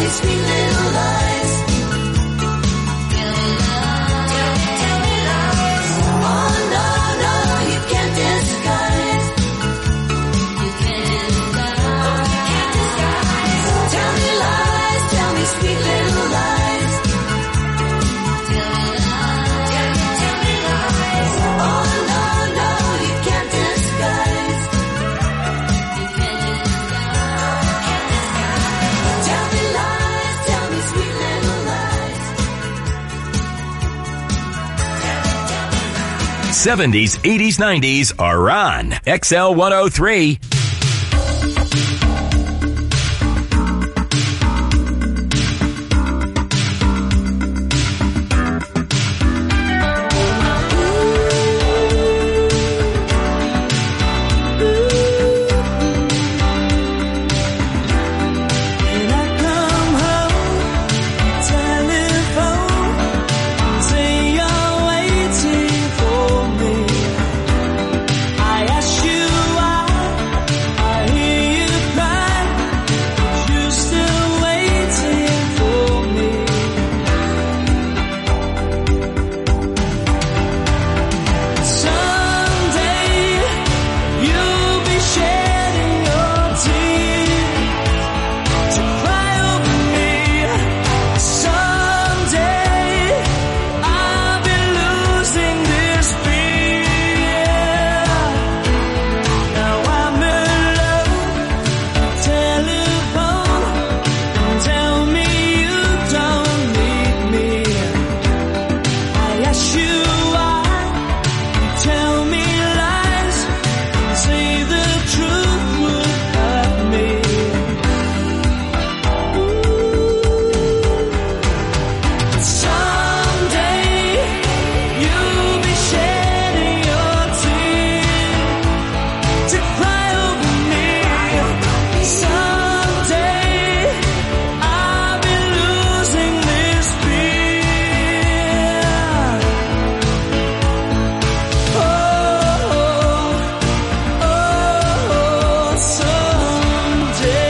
sweet little lies. Tell me lies. Oh no, no, you can't disguise. You can't disguise. Tell me lies, tell me sweet little lies. Tell me lies. Oh no, no, you can't disguise. You can't disguise. Tell me lies, tell me sweet little lies. 70s, 80s, 90s are on XL 103. When I come home, telephone, say you're waiting for me. I ask you why, I hear you cry, you're still waiting for me. Someday you'll be shedding your tears to cry over me. Someday I'll be losing this fear. Now I'm alone, telephone, tell me you don't need me. I ask you why, you tell me lies, say the truth would hurt me. Someday you'll be shedding your tears to cry over me. Someday I'll be losing this fear. Oh, someday.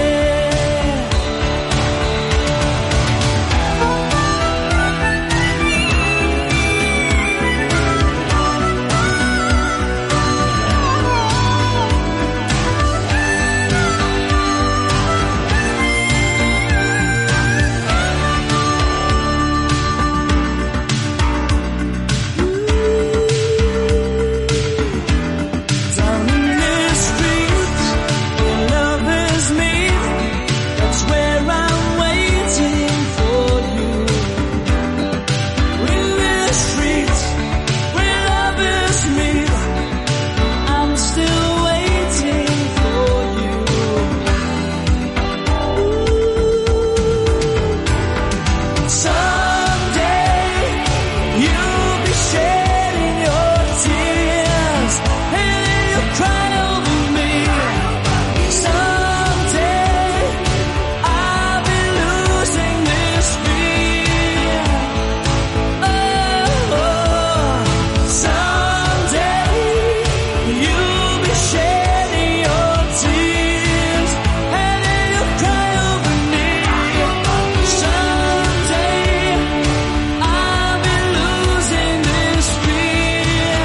Down in the streets, where lovers meet, that's where I'm waiting for you. In the streets, where lovers meet, I'm still waiting for you. Someday you'll be shedding your tears and you'll cry over me. Someday I'll be losing this fear. Oh, someday you'll be shedding your tears and you'll cry over me. Someday I'll be losing this fear.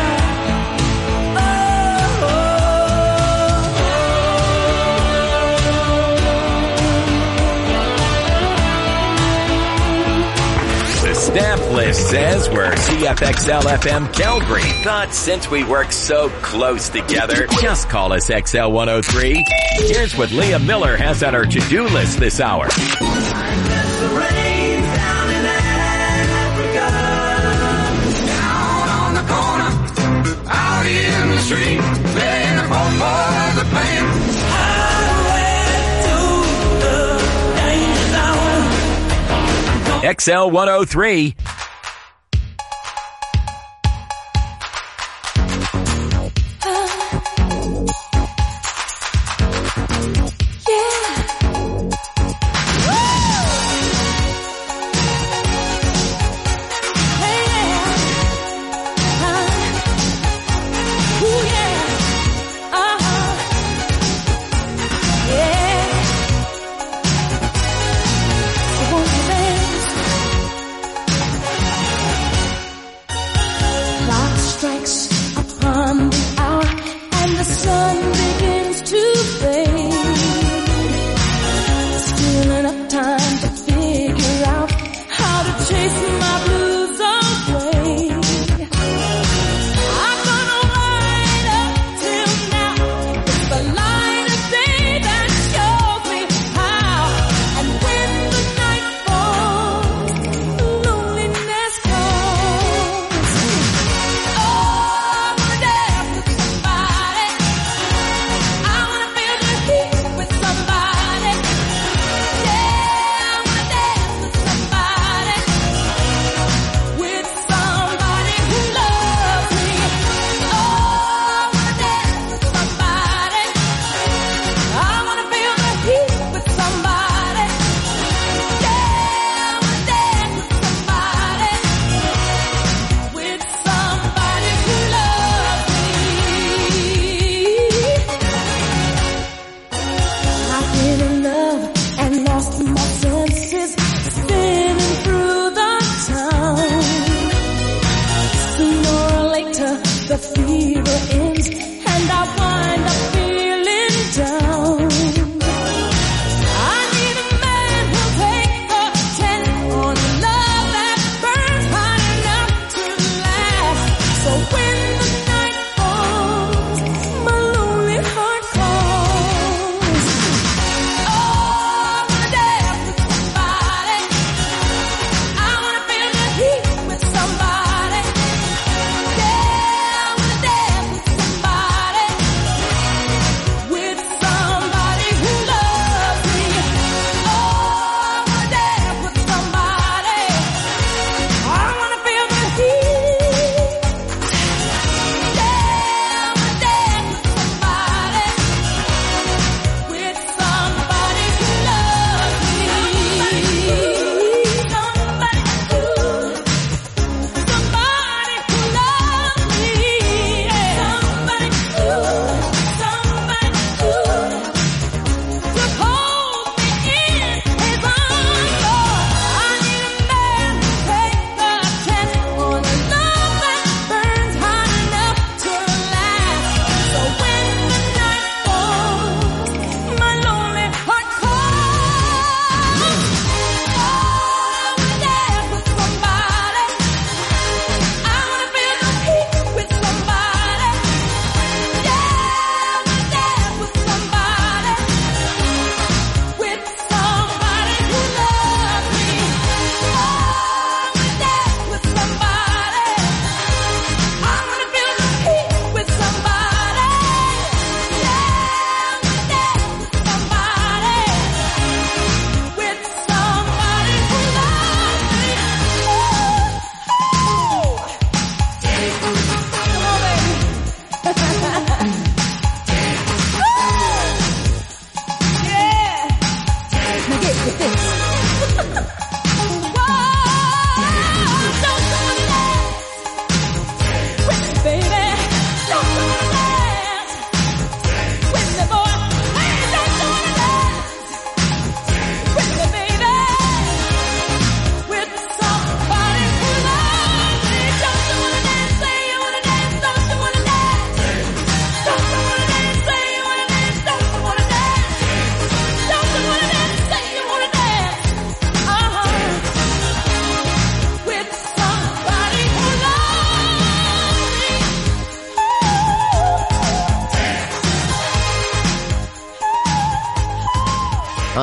The staff list says we're CFXL FM Calgary. But since we work so close together, just call us XL 103. Here's what Leah Miller has on her to-do list this hour. The rain down in Africa, down on the corner, out in the street, playing the phone for the pain. XL 103.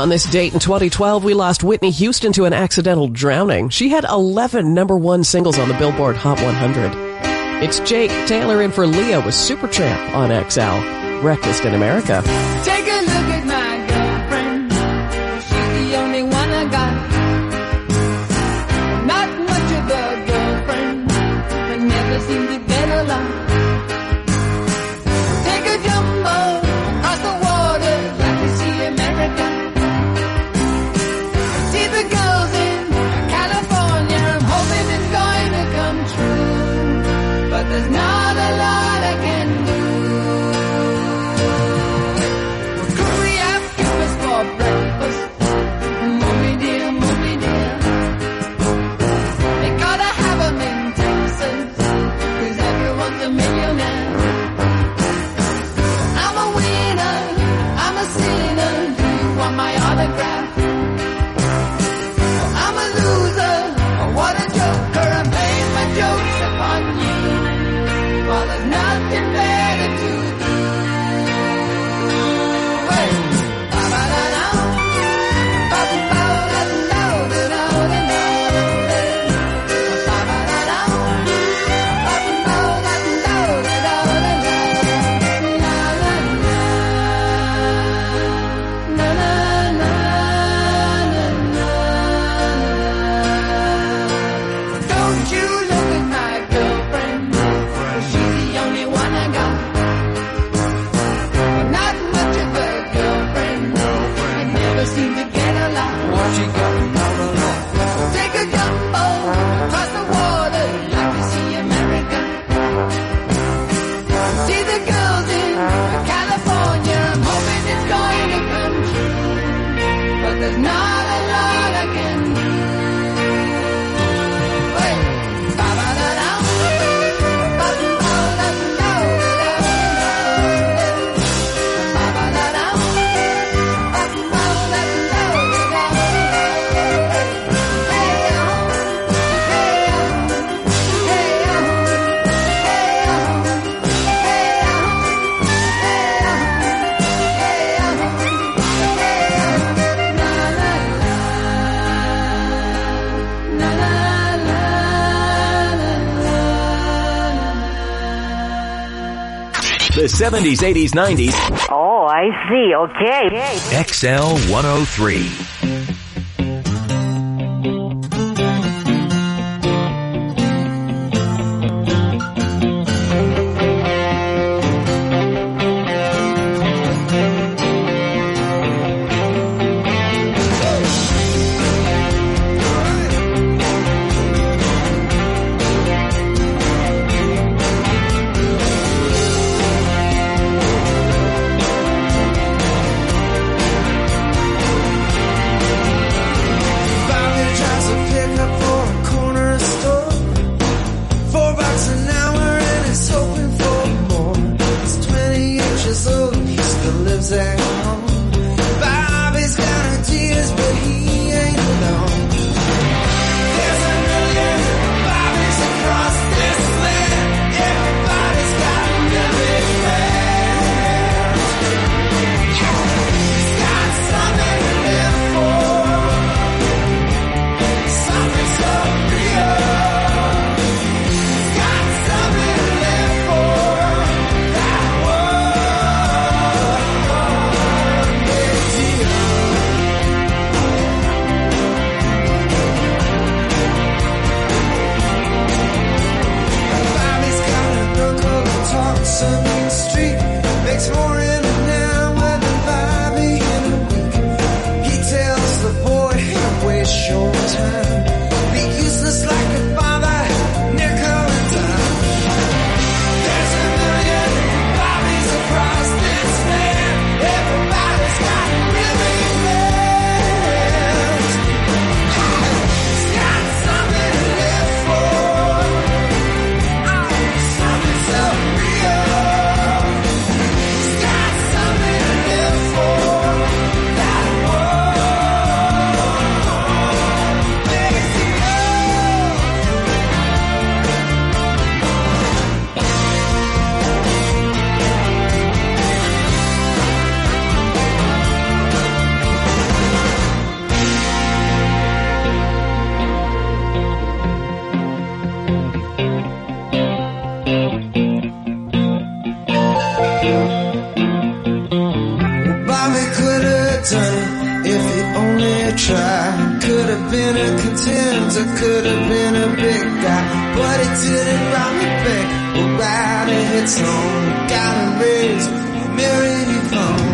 On this date in 2012, we lost Whitney Houston to an accidental drowning. She had 11 number one singles on the Billboard Hot 100. It's Jake Taylor in for Leah with Supertramp on XL. Breakfast in America. Take a look at my girlfriend. She's the only one I got. Not much of a girlfriend, but never seem to get along. Take a jumbo across the water, like to see America. See the girls in California, I'm hoping it's going to come true. But there's not a lot I can do. What could we have breakfast for breakfast? Mommy dear, mommy dear. They gotta have 'em in Texas, 'cause everyone's a millionaire. I'm a winner, I'm a sinner, do you want my autograph? I'm a loser, what a joker, I'm playing my jokes upon you. Well, there's nothing better to do. Hey, ba-ba-da-da, ba-ba-da-da-da-da-da-da-da, ba-ba-da-da, ba-ba-da-da-da-da-da-da-da-da-da-da-da. Don't you look at my girlfriend, she's the only one I got. But not much of a girlfriend, I never seem to get along. What you got not along? Take a jumbo across the water, like to see America. See the girls in California, I'm hoping it's going to come true. But there's not a lot I can do. Hey, ba-ba-da-da, ba-ba-da-da-da-da-da, ba-ba-da-da, The 70s, 80s, 90s. Oh, I see. Okay. XL 103. have been a contender, could have been a big guy, but it didn't rock me back. We're about to hit home, gotta raise your mirror phone.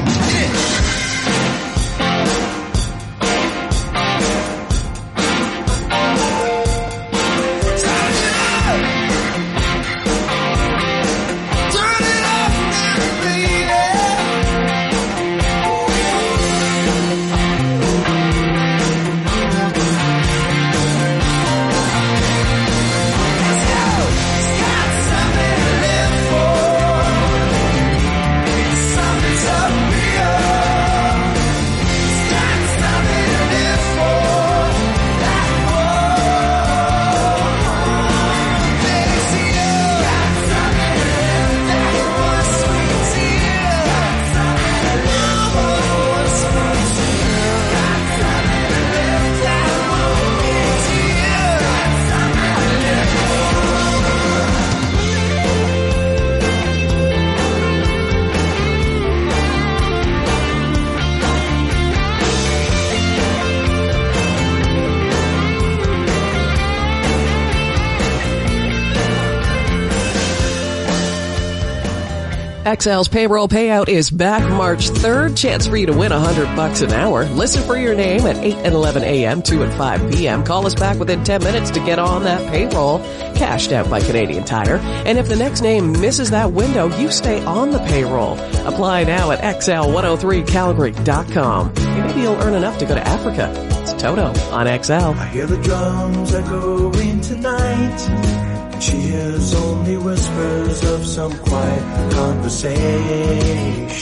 XL's payroll payout is back March 3rd. Chance for you to win $100 an hour. Listen for your name at 8 and 11 a.m., 2 and 5 p.m. Call us back within 10 minutes to get on that payroll. Cashed out by Canadian Tire. And if the next name misses that window, you stay on the payroll. Apply now at XL103Calgary.com. Maybe you'll earn enough to go to Africa. It's Toto on XL. I hear the drums echoing tonight. She hears only whispers of some quiet conversation.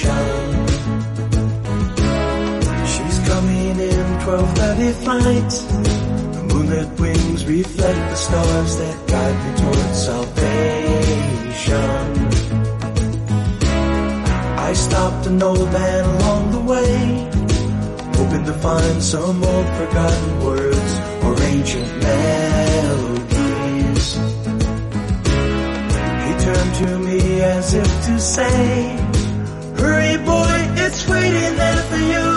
She's coming in 12:30 flight. The moonlit wings reflect the stars that guide me towards salvation. I stopped an old man along the way, hoping to find some old forgotten words or ancient melodies. Turned to me as if to say, hurry boy, it's waiting there for you.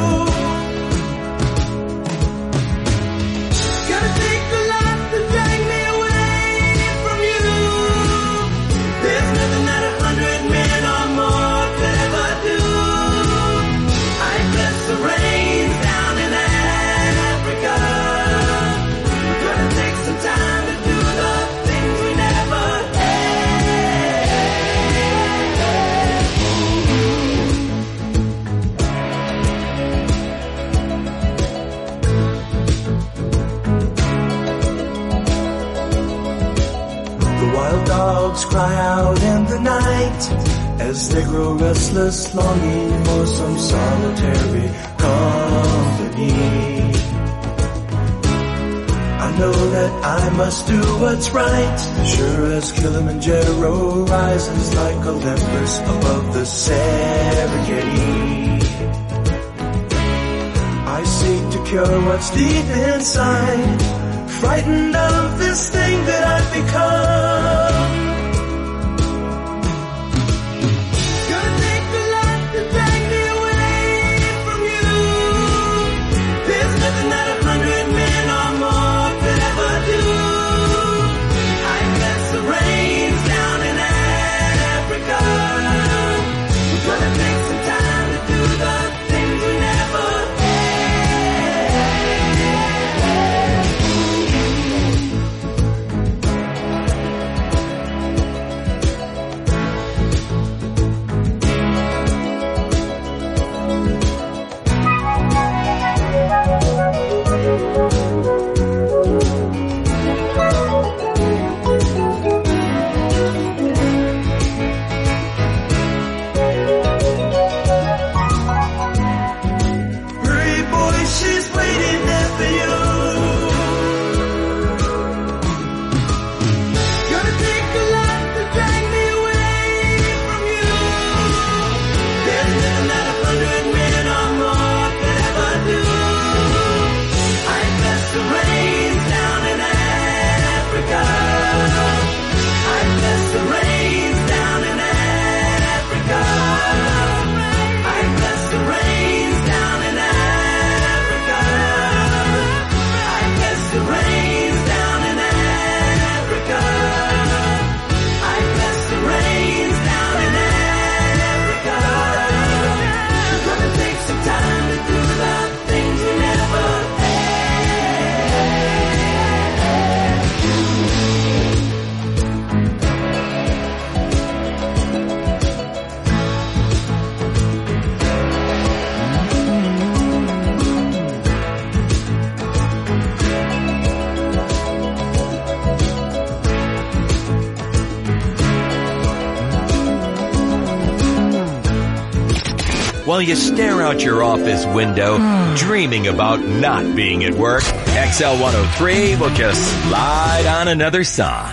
Gotta take the life to drag me away from you. There's nothing that 100 men or more could ever do. I bless the rains down in Africa. We're gonna take some time to do the things we never dogs cry out in the night as they grow restless, longing for some solitary company. I know that I must do what's right, sure as Kilimanjaro rises like Olympus above the Serengeti. I seek to cure what's deep inside, frightened of this thing that I've become. Gonna take the life to drag me away from you. There's nothing that 100 men or more could ever do. I bless the rains down in Africa. We're gonna take some time to do the things we never had. while you stare out your office window, dreaming about not being at work, XL 103 will just slide on another song.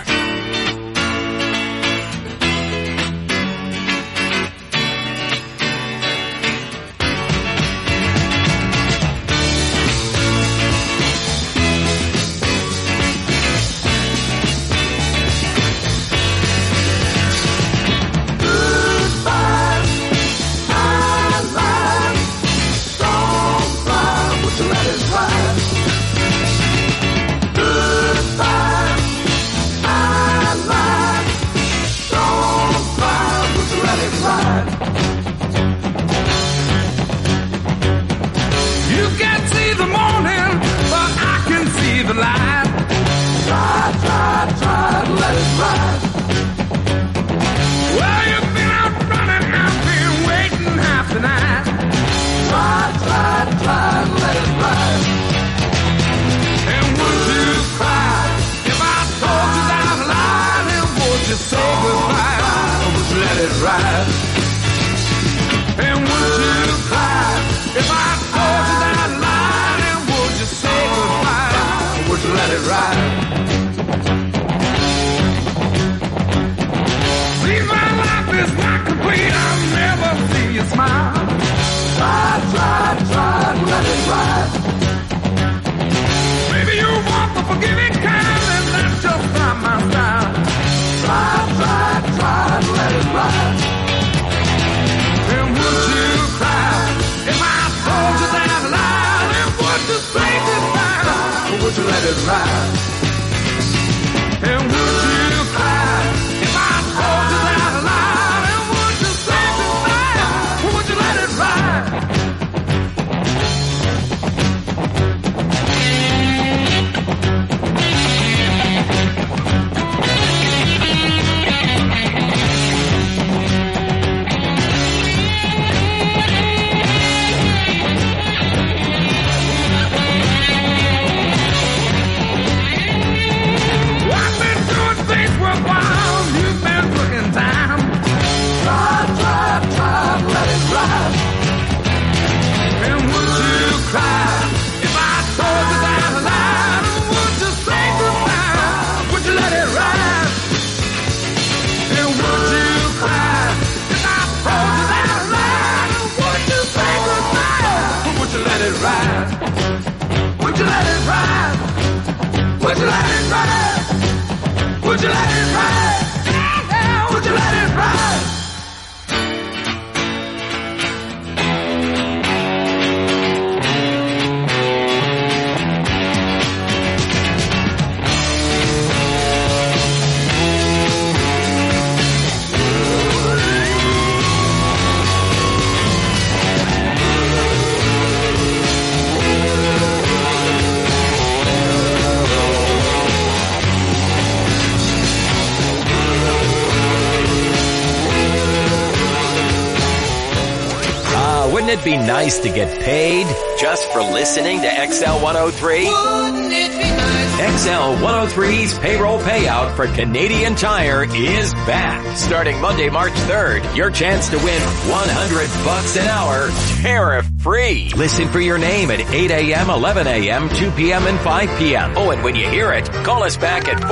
Wouldn't it be nice to get paid just for listening to XL 103? Wouldn't it be nice? XL 103's payroll payout for Canadian Tire is back. Starting Monday, March 3rd, your chance to win $100 an hour, tariff-free. Listen for your name at 8 a.m., 11 a.m., 2 p.m., and 5 p.m. Oh, and when you hear it, call us back at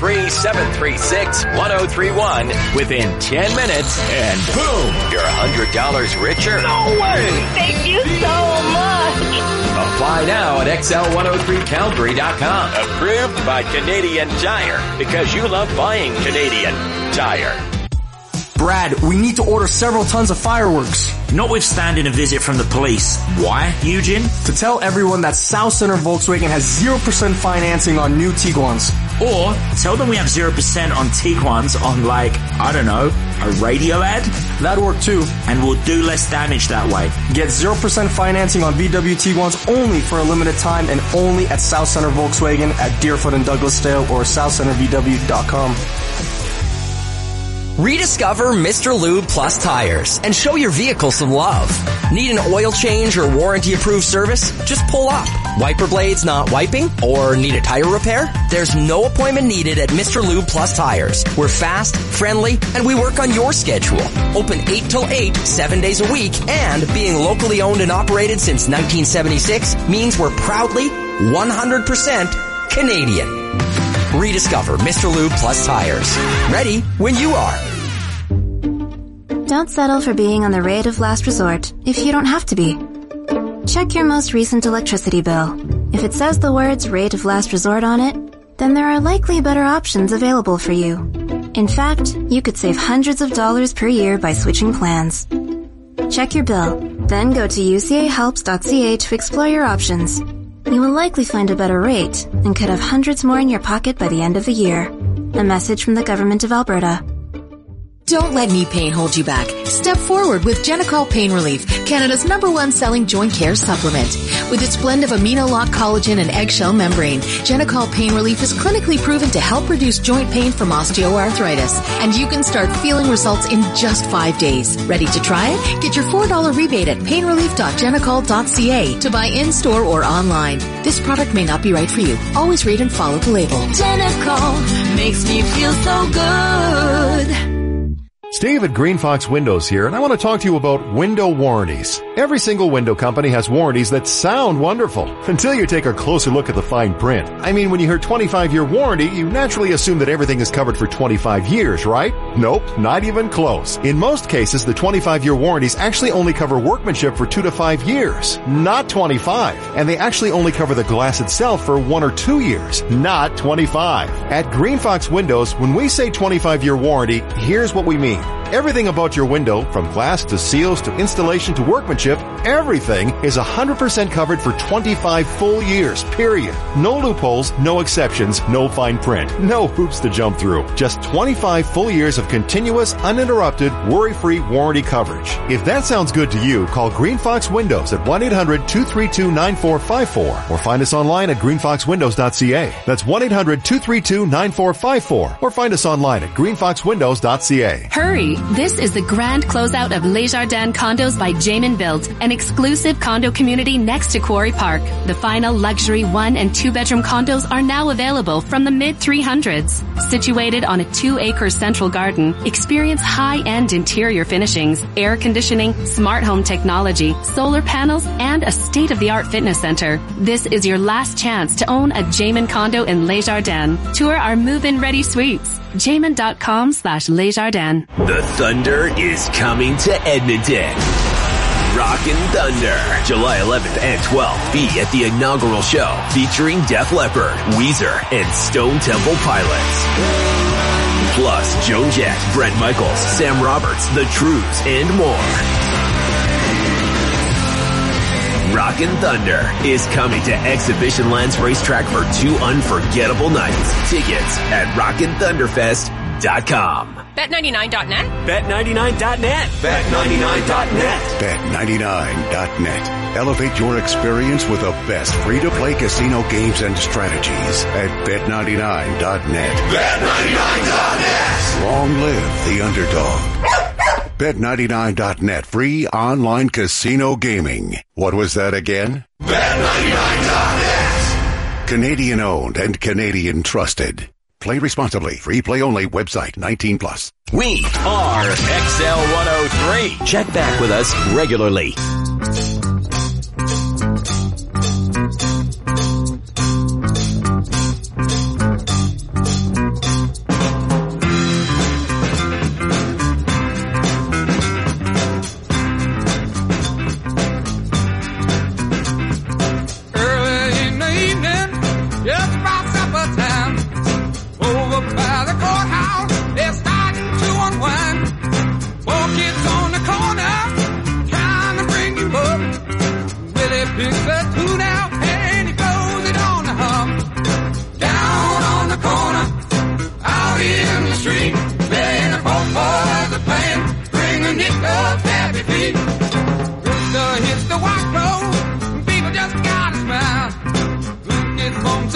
403-736-1031 within 10 minutes, and boom, you're $100 richer. No way! Thank you so much. Apply now at XL103Calgary.com. Approved by Canadian Tire, because you love buying Canadian Tire. Brad, we need to order several tons of fireworks. Notwithstanding a visit from the police. Why, Eugene? To tell everyone that South Center Volkswagen has 0% financing on new Tiguans. Or tell them we have 0% on Tiguans on, like, I don't know, a radio ad? That'd work too. And we'll do less damage that way. Get 0% financing on VW Tiguans only for a limited time and only at South Center Volkswagen at Deerfoot and Douglasdale or southcentervw.com. Rediscover Mr. Lube Plus tires and show your vehicle some love. Need an oil change or warranty-approved service? Just pull up. Wiper blades not wiping? Or need a tire repair? There's no appointment needed at Mr. Lube Plus tires. We're fast, friendly, and we work on your schedule. Open 8 till 8, 7 days a week, and being locally owned and operated since 1976 means we're proudly 100% Canadian. Rediscover Mr. Lube Plus tires. Ready when you are. Don't settle for being on the rate of last resort if you don't have to be. Check your most recent electricity bill. If it says the words rate of last resort on it, then there are likely better options available for you. In fact, you could save hundreds of dollars per year by switching plans. Check your bill, then go to ucahelps.ca to explore your options. You will likely find a better rate and could have hundreds more in your pocket by the end of the year. A message from the Government of Alberta. Don't let knee pain hold you back. Step forward with Genicol Pain Relief, Canada's #1 selling joint care supplement. With its blend of amino-lock collagen and eggshell membrane, Genicol Pain Relief is clinically proven to help reduce joint pain from osteoarthritis. And you can start feeling results in just 5 days. Ready to try it? Get your $4 rebate at painrelief.genicol.ca to buy in-store or online. This product may not be right for you. Always read and follow the label. Genicol makes me feel so good. Steve at Green Fox Windows here, and I want to talk to you about window warranties. Every single window company has warranties that sound wonderful, until you take a closer look at the fine print. I mean, when you hear 25-year warranty, you naturally assume that everything is covered for 25 years, right? Nope, not even close. In most cases, the 25-year warranties actually only cover workmanship for 2 to 5 years, not 25. And they actually only cover the glass itself for 1 or 2 years, not 25. At Green Fox Windows, when we say 25-year warranty, here's what we mean. Everything about your window, from glass to seals to installation to workmanship, everything is 100% covered for 25 full years, period. No loopholes, no exceptions, no fine print, no hoops to jump through. Just 25 full years of continuous, uninterrupted, worry-free warranty coverage. If that sounds good to you, call Green Fox Windows at 1-800-232-9454 or find us online at greenfoxwindows.ca. That's 1-800-232-9454 or find us online at greenfoxwindows.ca. Hurry! This is the grand closeout of Les Jardins Condos by Jamin Build, an exclusive condo community next to Quarry Park. The final luxury 1- and 2-bedroom condos are now available from the mid-300s. Situated on a 2-acre central garden, experience high-end interior finishings, air conditioning, smart home technology, solar panels, and a state-of-the-art fitness center. This is your last chance to own a Jamin condo in Les Jardins. Tour our move-in ready suites. Jamin.com/Lesjardins. The Thunder is coming to Edmonton. Rockin' Thunder, July 11th and 12th. Be at the inaugural show featuring Def Leppard, Weezer, and Stone Temple Pilots. Plus, Joan Jett, Brent Michaels, Sam Roberts, The Truths, and more. Rockin' Thunder is coming to Exhibition Lands Racetrack for 2 unforgettable nights. Tickets at rockinthunderfest.com. Bet99.net? Bet99.net. Bet99.net. Bet99.net. Elevate your experience with the best free-to-play casino games and strategies at Bet99.net. Bet99.net. Long live the underdog. Bet99.net, free online casino gaming. What was that again? Bet99.net. Canadian owned and Canadian trusted. Play responsibly. Free play only. Website 18+. We are XL103. Check back with us regularly.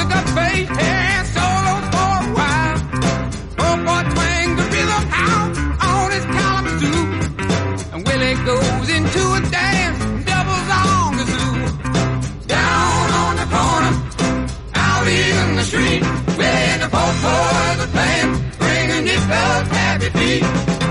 Hey, solos for a while. Oh boy, twang the rhythm out. a boat for the plan, bringing it up happy feet.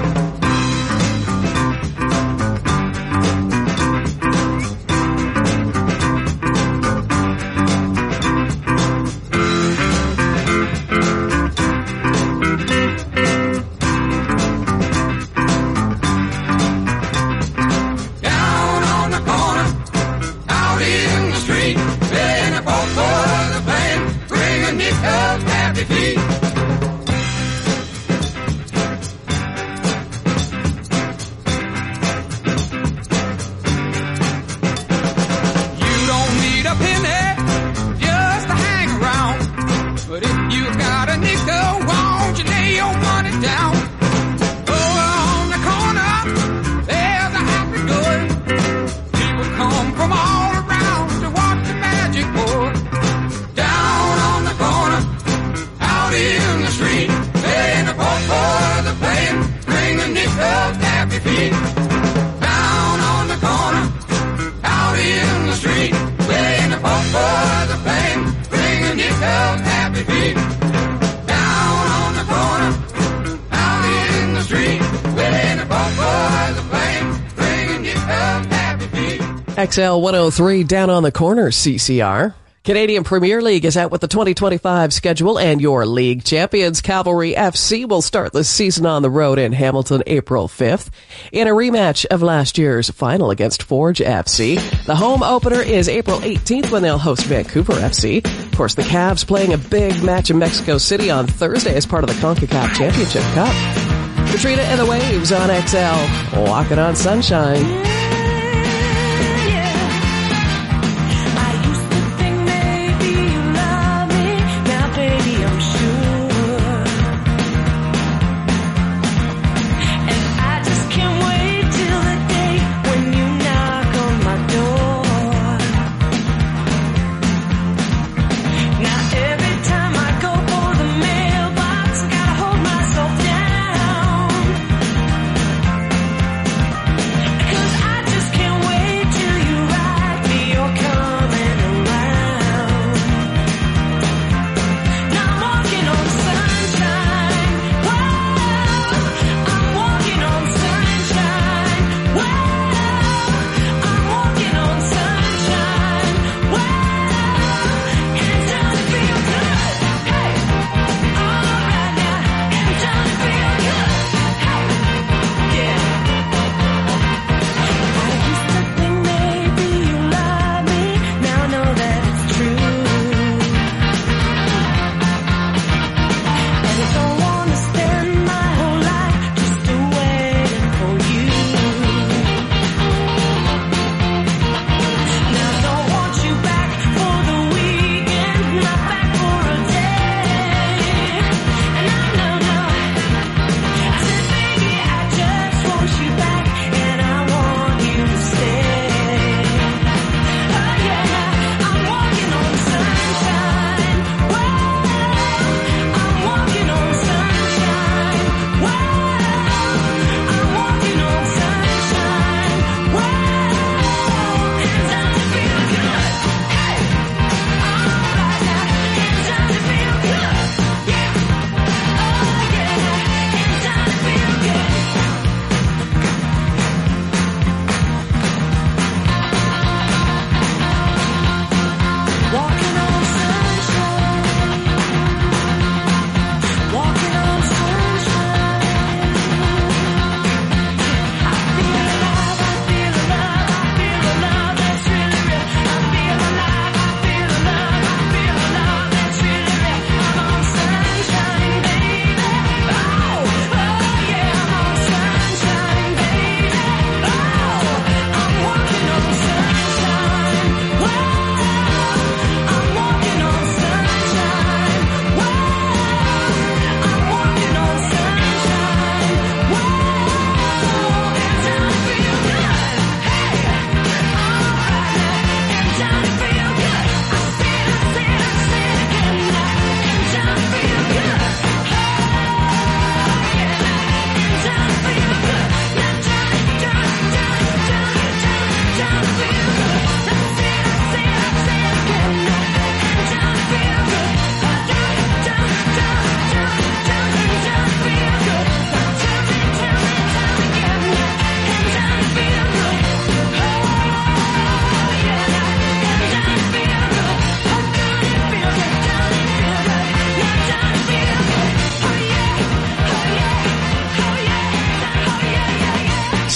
XL 103 down on the corner, CCR. Canadian Premier League is out with the 2025 schedule, and your league champions, Cavalry FC, will start the season on the road in Hamilton April 5th in a rematch of last year's final against Forge FC. The home opener is April 18th when they'll host Vancouver FC. Of course, the Cavs playing a big match in Mexico City on Thursday as part of the CONCACAF Championship Cup. Katrina and the Waves on XL. Walking on Sunshine. I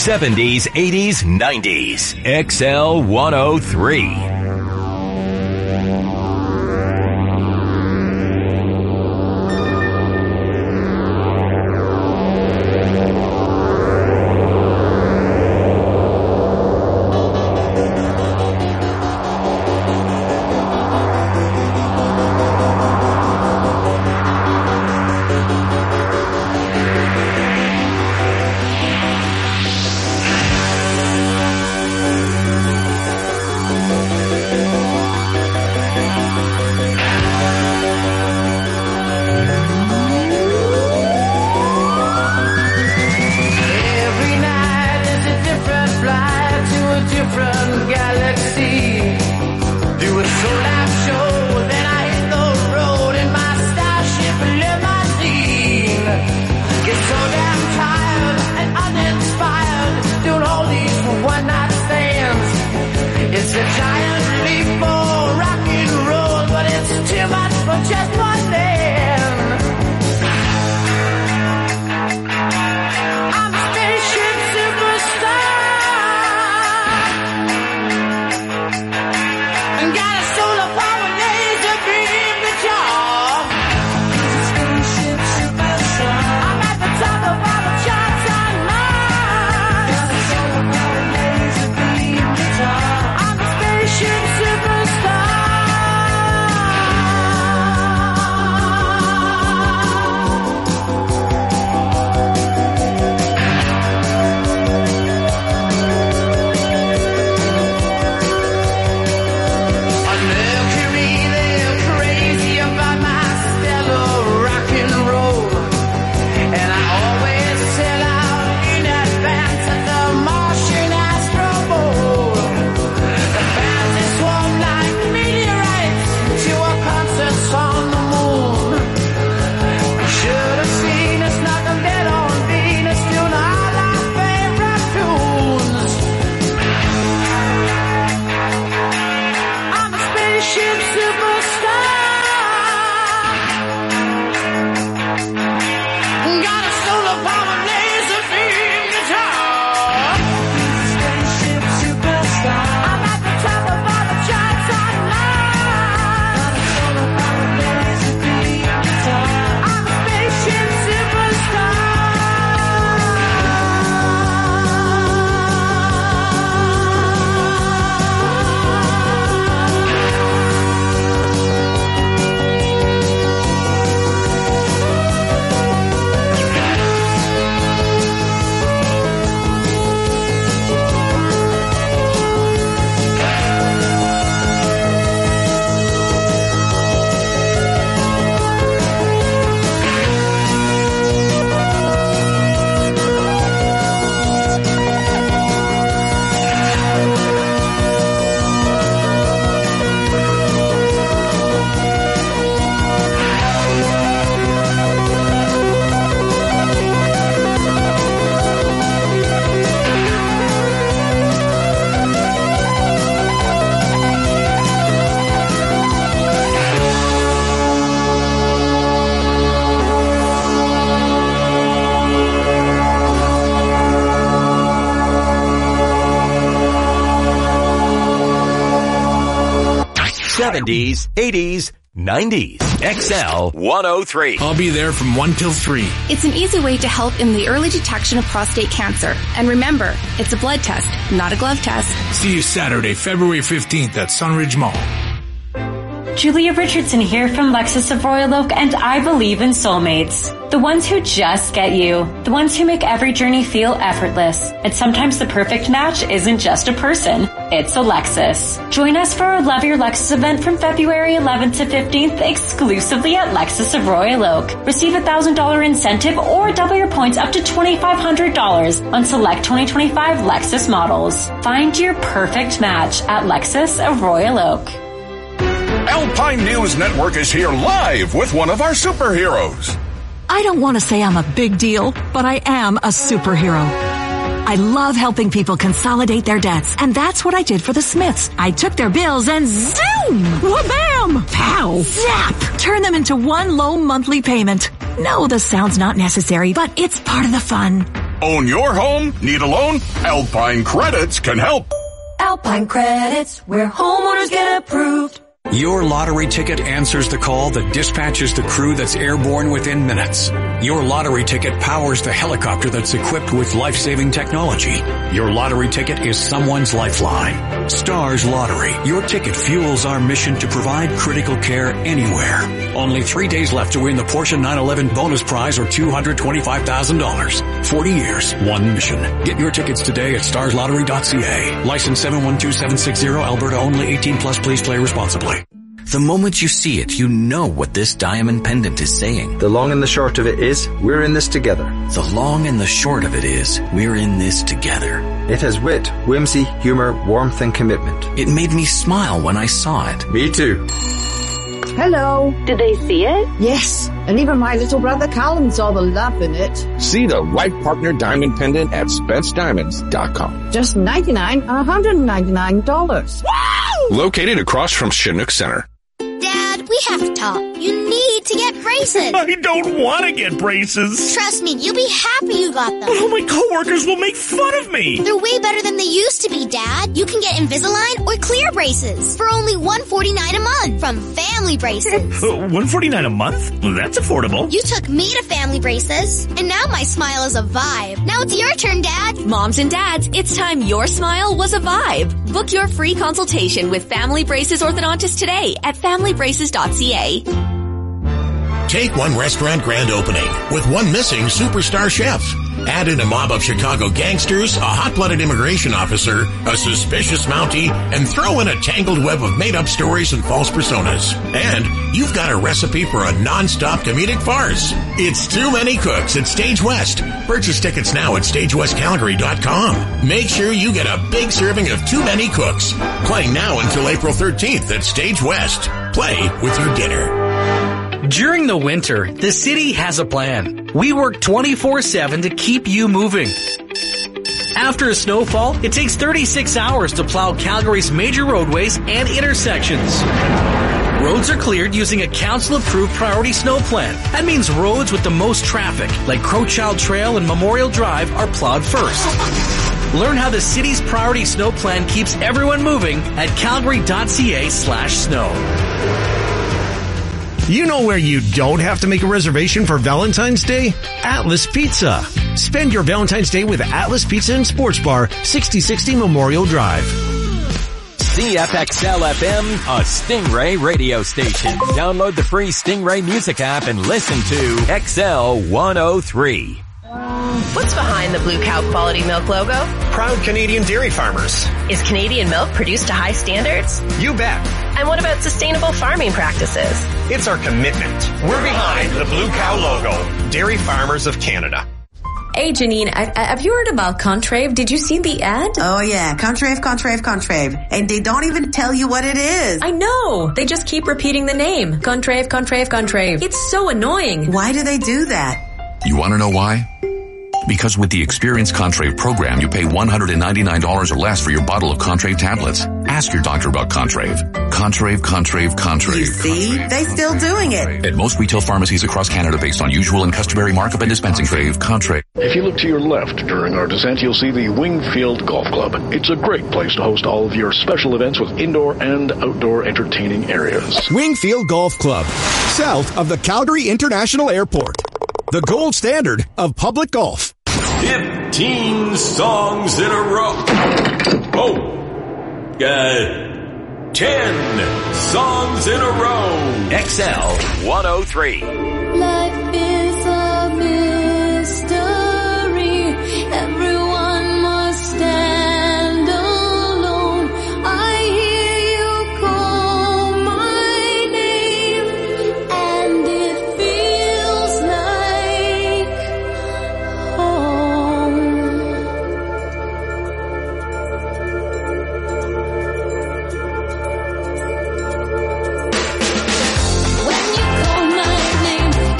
70s, 80s, 90s. XL 103. '70s, '80s, '90s. XL 103. I'll be there from 1 till 3. It's an easy way to help in the early detection of prostate cancer. And remember, it's a blood test, not a glove test. See you Saturday, February 15th at Sunridge Mall. Julia Richardson here from Lexus of Royal Oak, and I believe in soulmates. The ones who just get you. The ones who make every journey feel effortless. And sometimes the perfect match isn't just a person, it's a Lexus. Join us for our Love Your Lexus event from February 11th to 15th exclusively at Lexus of Royal Oak. Receive $1,000 incentive or double your points up to $2,500 on select 2025 Lexus models. Find your perfect match at Lexus of Royal Oak. Alpine News Network is here live with one of our superheroes. I don't want to say I'm a big deal, but I am a superhero. I love helping people consolidate their debts, and that's what I did for the Smiths. I took their bills and zoom! Wha-bam! Pow! Zap! Turn them into one low monthly payment. No, the sound's not necessary, but it's part of the fun. Own your home? Need a loan? Alpine Credits can help. Alpine Credits, where homeowners get approved. Your lottery ticket answers the call that dispatches the crew that's airborne within minutes. Your lottery ticket powers the helicopter that's equipped with life-saving technology. Your lottery ticket is someone's lifeline. Stars Lottery. Your ticket fuels our mission to provide critical care anywhere. Only 3 days left to win the Porsche 911 bonus prize or $225,000. 40 years, one mission. Get your tickets today at starslottery.ca. License 712760, Alberta only. 18 plus. Please play responsibly. The moment you see it, you know what this diamond pendant is saying. The long and the short of it is, we're in this together. The long and the short of it is, we're in this together. It has wit, whimsy, humor, warmth, and commitment. It made me smile when I saw it. Me too. Hello. Did they see it? Yes, and even my little brother Callum saw the love in it. See the right partner diamond pendant at SpenceDiamonds.com. Just $99 and $199. Wow! Located across from Chinook Center. Dad, we have to talk. You need to get braces. I don't want to get braces. Trust me, you'll be happy you got them. But all my coworkers will make fun of me. They're way better than they used to be, Dad. You can get Invisalign or clear braces for only $149 a month from Family Braces. $149 a month? Well, that's affordable. You took me to Family Braces, and now my smile is a vibe. Now it's your turn, Dad. Moms and dads, it's time your smile was a vibe. Book your free consultation with Family Braces Orthodontist today at familybraces.ca. Take one restaurant grand opening with one missing superstar chef. Add in a mob of Chicago gangsters, a hot-blooded immigration officer, a suspicious Mountie, and throw in a tangled web of made-up stories and false personas. And you've got a recipe for a non-stop comedic farce. It's Too Many Cooks at Stage West. Purchase tickets now at StageWestCalgary.com. Make sure you get a big serving of Too Many Cooks. Playing now until April 13th at Stage West. Play with your dinner. During the winter, the city has a plan. We work 24/7 to keep you moving. After a snowfall, it takes 36 hours to plow Calgary's major roadways and intersections. Roads are cleared using a council-approved priority snow plan. That means roads with the most traffic, like Crowchild Trail and Memorial Drive, are plowed first. Learn how the city's priority snow plan keeps everyone moving at calgary.ca/snow. You know where you don't have to make a reservation for Valentine's Day? Atlas Pizza. Spend your Valentine's Day with Atlas Pizza and Sports Bar, 6060 Memorial Drive. CFXL FM, a Stingray radio station. Download the free Stingray music app and listen to XL 103. What's behind the Blue Cow Quality Milk logo? Proud Canadian dairy farmers. Is Canadian milk produced to high standards? You bet. And what about sustainable farming practices? It's our commitment. We're behind the Blue Cow logo. Dairy Farmers of Canada. Hey, Janine, have you heard about Contrave? Did you see the ad? Oh, yeah. Contrave. And they don't even tell you what it is. I know. They just keep repeating the name. Contrave. It's so annoying. Why do they do that? You want to know why? Because with the Experience Contrave program, you pay $199 or less for your bottle of Contrave tablets. Ask your doctor about Contrave. Contrave. You see? They're still doing it. At most retail pharmacies across Canada based on usual and customary markup and dispensing Contrave. If you look to your left during our descent, you'll see the Wingfield Golf Club. It's a great place to host all of your special events with indoor and outdoor entertaining areas. Wingfield Golf Club, south of the Calgary International Airport. The gold standard of public golf. 15 songs in a row. 10 songs in a row. XL 103. Life is a mystery. Everyone must stand alone. I hear you call my name, and it feels like home. When you call my name,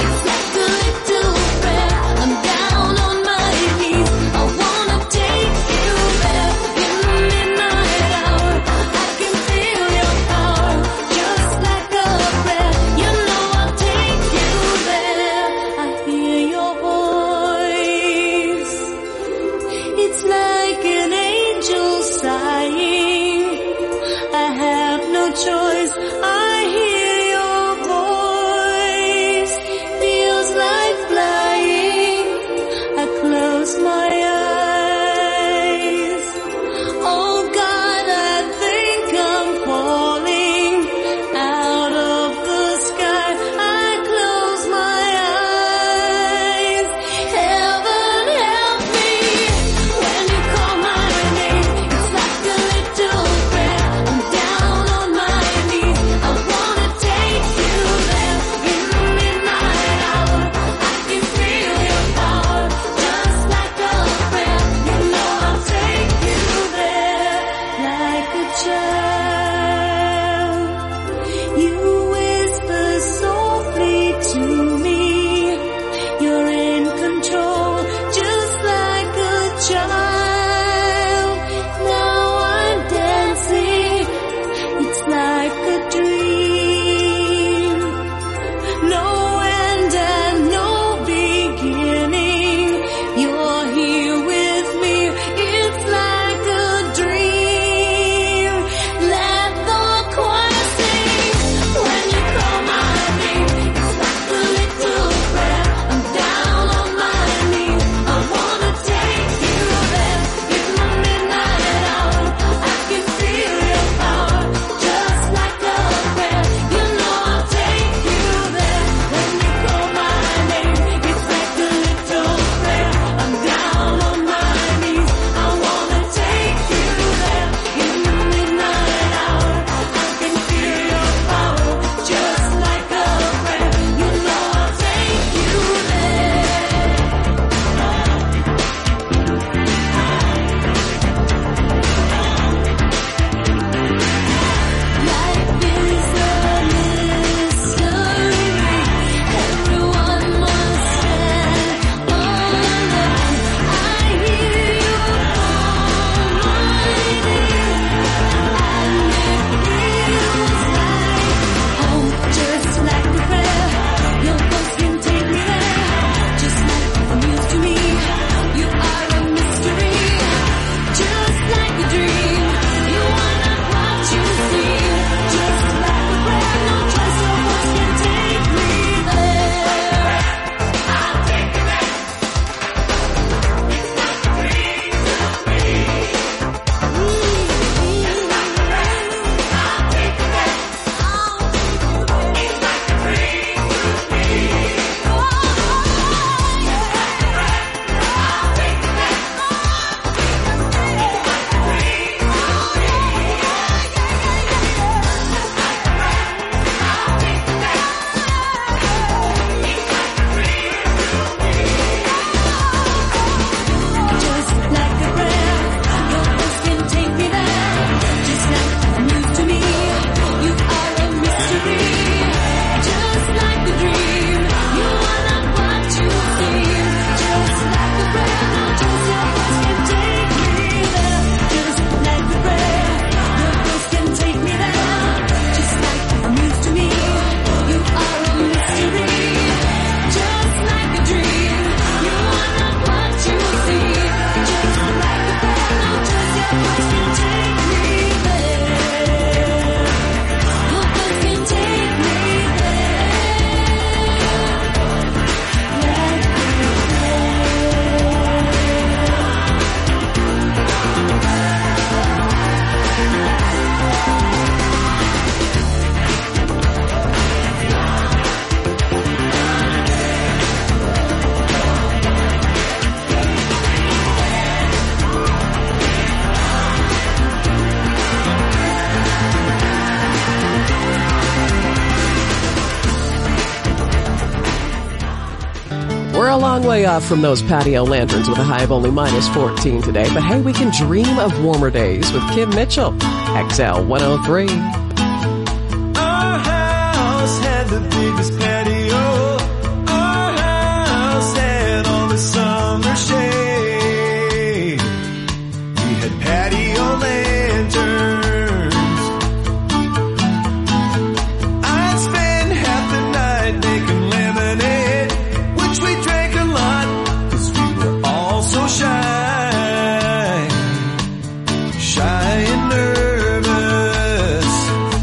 We're a long way off from those patio lanterns with a high of only minus 14 today, but hey, we can dream of warmer days with Kim Mitchell. XL 103. Our house had the biggest patio. Our house had all the summer shade. We had patio lanterns. I'd spend half the night making lemonade, which we drank a lot, 'cause we were all so shy and nervous.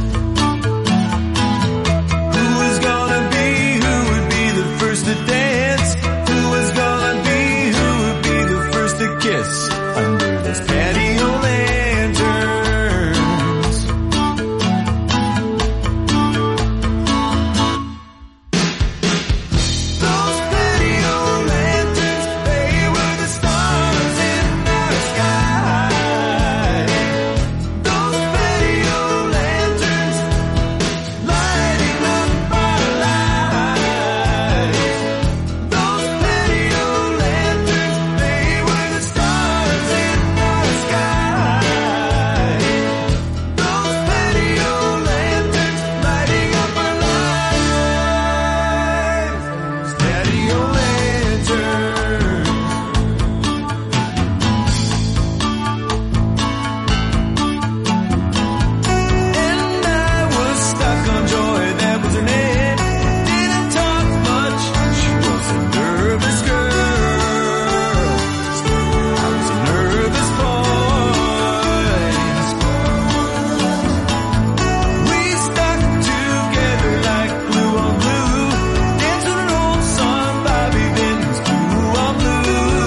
Who was gonna be, who would be the first to dance? Who was gonna be, who would be the first to kiss under those patio lanterns? Those patio lanterns, they were the stars in our sky. Those patio lanterns lighting up our lives. Those patio lanterns, they were the stars in our sky. Those patio lanterns lighting up our lives. Patio lanterns. And I was stuck on Joy, that was her name. Didn't talk much, she was a nervous girl. I was a nervous boy. We stuck together like glue on glue. Dancing an old song, Bobby Vinton's Blue on Blue.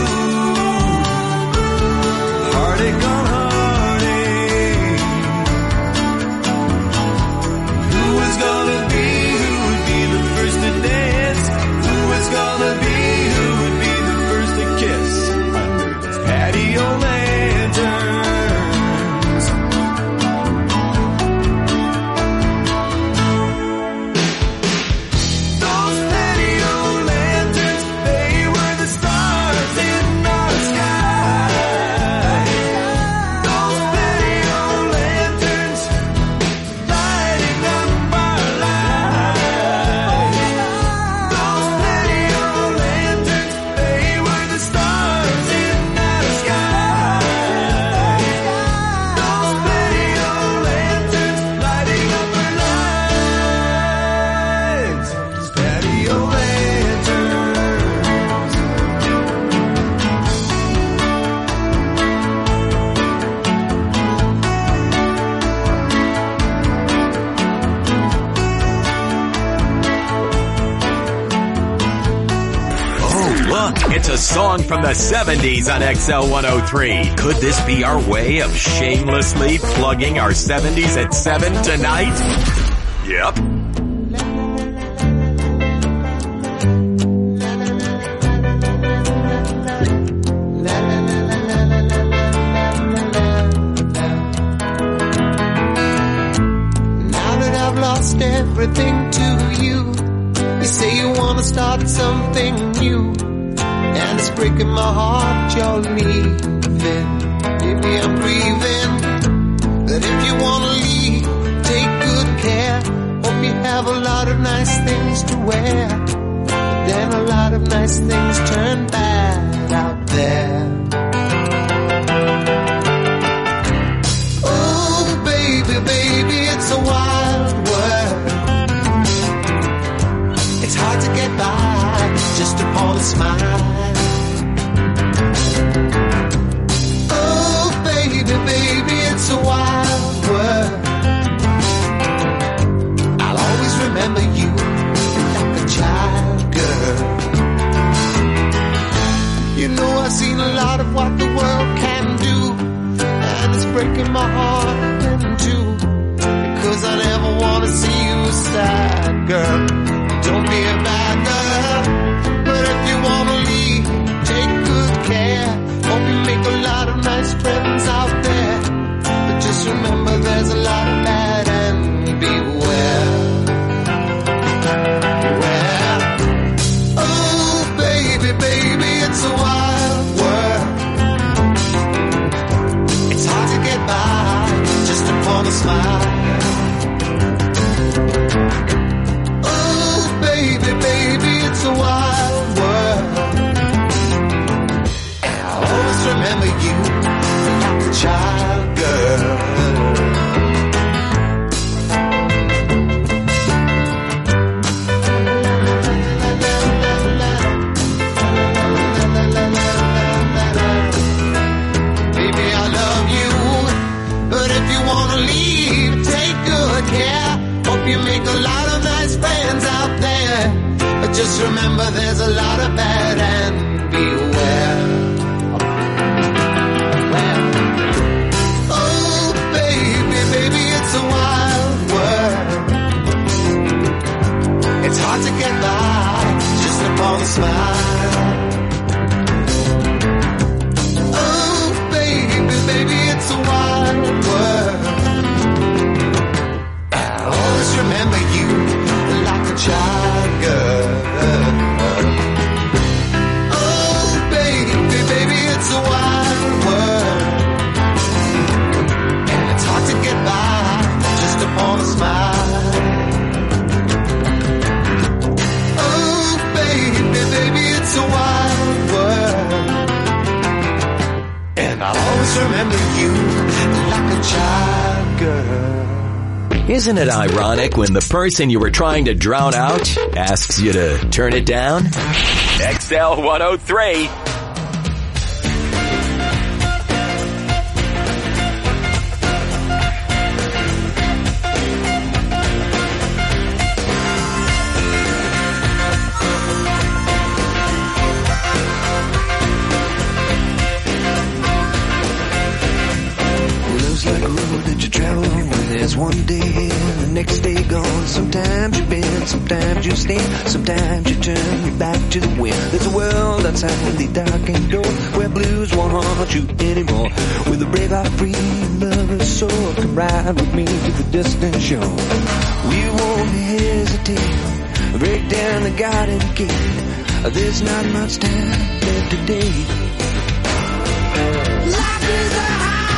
Heartache on heartache. Who was gonna be, who would be the first to dance? Who was gonna be, who would be the first to kiss under those patio lanterns? Those patio lanterns, they were the stars in our sky. Those patio lanterns lighting up our lives. Those patio lanterns, they were the stars in our sky. Those patio lanterns lighting up our lives. Patio lanterns. Oh, look, it's a song from the 70s on XL 103. Could this be our way of shamelessly plugging our 70s at 7 tonight? Yep. Now that I've lost everything to you, you say you wanna start something new, and it's breaking my heart you're leaving. Maybe I'm grieving, but if you wanna leave, take good care. Hope you have a lot of nice things to wear, but then a lot of nice things turn bad out there. Oh, baby, baby, it's a wild world. It's hard to get by just upon a smile. Oh, baby, baby, it's a wild world. I'll always remember you like a child, girl. You know I've seen a lot of what the world can do, and it's breaking my heart in two, because I never want to see you sad, girl. Don't be a bad girl, but if you want to leave, take good care. Hope you make a lot of nice friends out there, but just remember there's a lot of bad and beware. Oh, baby, But just remember there's a lot of bad and beware. Oh, baby, it's a wild world. It's hard to get by just upon a smile. Oh, baby, it's a wild world. I'll always remember you like a child girl. Oh, baby, it's a wild world. And it's hard to get by just upon a smile. Oh, baby, it's a wild world. And I'll always remember you like a child girl. Isn't it ironic when the person you were trying to drown out asks you to turn it down? XL 103. Love's like a road that you travel on. There's one day and the next day gone. Sometimes you bend, sometimes you stand, sometimes you turn your back to the wind. There's a world outside the darkened door where blues won't haunt you anymore. With a brave heart, free lover's soul, come ride with me to the distant shore. We won't hesitate, break down the garden gate. There's not much time left today. Life is a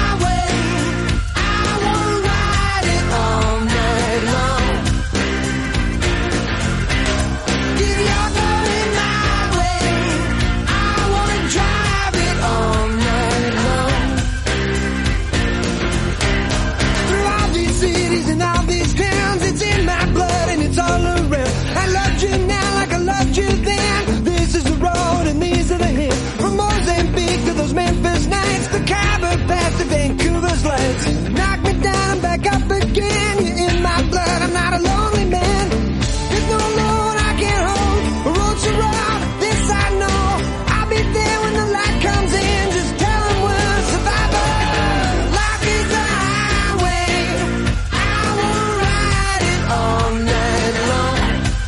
Memphis nights, the Khyber Pass to Vancouver's lights. Knock me down and back up again. You're in my blood, I'm not a lonely man. There's no load I can't hold. The road so rough, this I know. I'll be there when the light comes in. Just tell them we're survivors. Life is a highway. I will ride it all night long.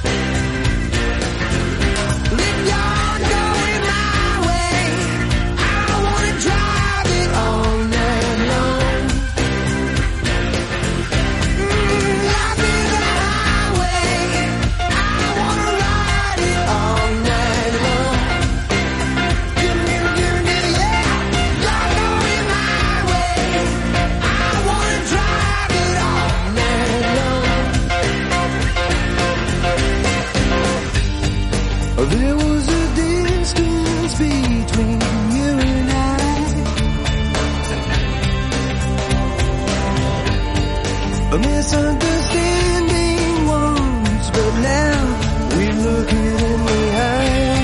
Let y'all go in my way. Drive it all night long. Life is a highway. I wanna ride it all night long. Give me, yeah. Y'all know in my way. I wanna drive it all night long. There was a distance between you and I. A misunderstanding once, but now we look it in the eye.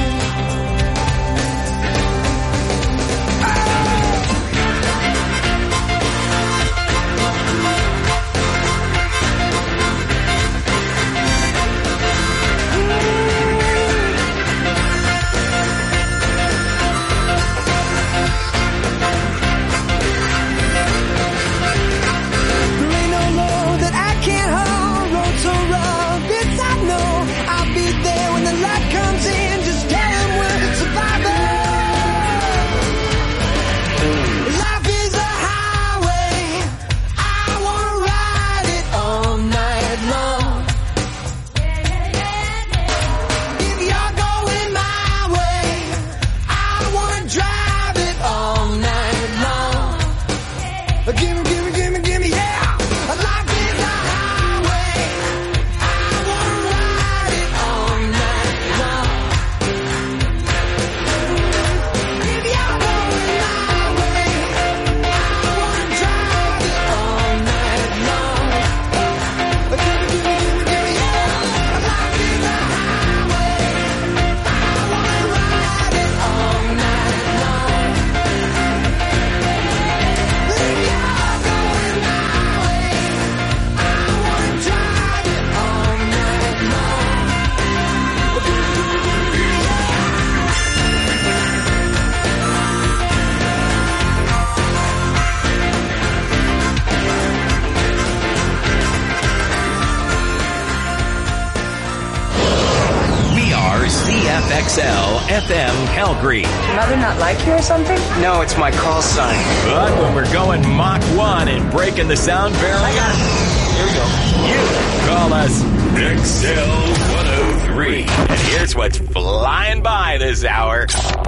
CFXL FM Calgary. Mother not like you or something? No, it's my call sign. But when we're going Mach 1 and breaking the sound barrier, I got it. Here we go. You call us XL 103. And here's what's flying by this hour.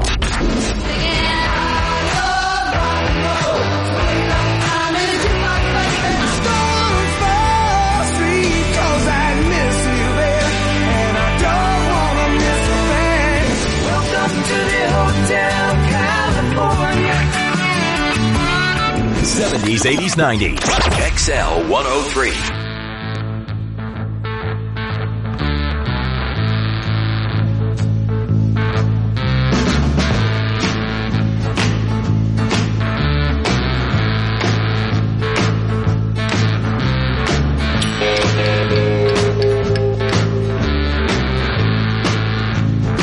Hotel California. 70s, 80s, 90s. XL 103.